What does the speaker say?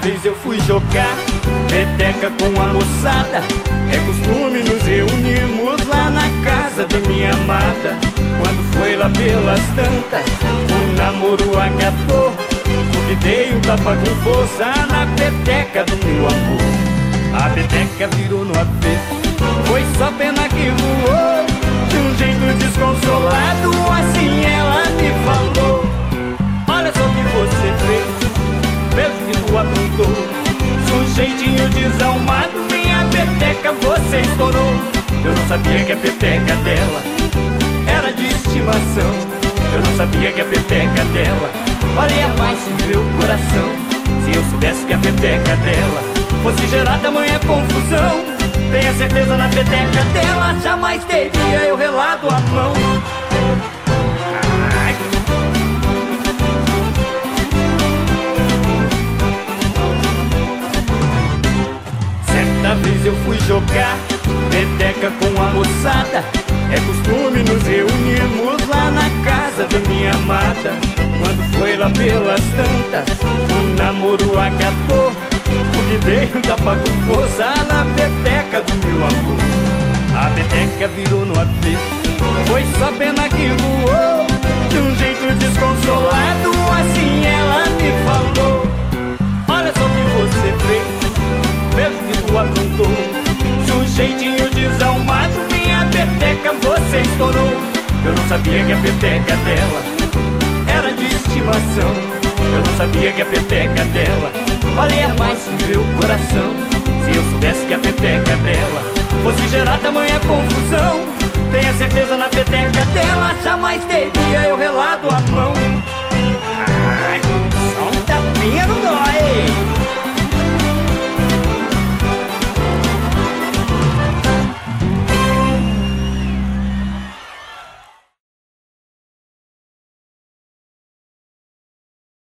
vez eu fui jogar peteca com a moçada. É costume nos reunirmos lá na casa da minha amada. Quando foi lá pelas tantas, o namoro acabou, porque dei um tapa com força na peteca do meu amor. A peteca virou no avesso, foi só pena que voou. De um jeito desconsolado, assim ela me falou: olha só o que você fez, pelo que tu aprontou. Sujeitinho desalmado, minha peteca você estourou. Eu não sabia que a peteca dela era de estimação. Eu não sabia que a peteca dela valia mais que meu coração. Se eu soubesse que a peteca dela fosse gerar tamanha confusão, tenha certeza, na peteca dela jamais teria eu relado a mão. Certa vez eu fui jogar peteca com a moçada. É costume nos reunirmos lá na casa da minha amada. Quando foi lá pelas tantas, o namoro acabou, porque dei um tapa com força na peteca do meu amor. A peteca virou no avesso, foi só pena que voou. De um jeito desconsolado, assim ela me falou: olha só o que você fez, pelo que tu aprontou. Sujeitinho desalmado, minha peteca você estourou. Eu não sabia que a peteca dela era de estimação. Eu não sabia que a peteca dela valia mais que meu coração. Se eu soubesse que a peteca dela fosse gerar tamanha confusão, tenha certeza, na peteca dela jamais teria eu relado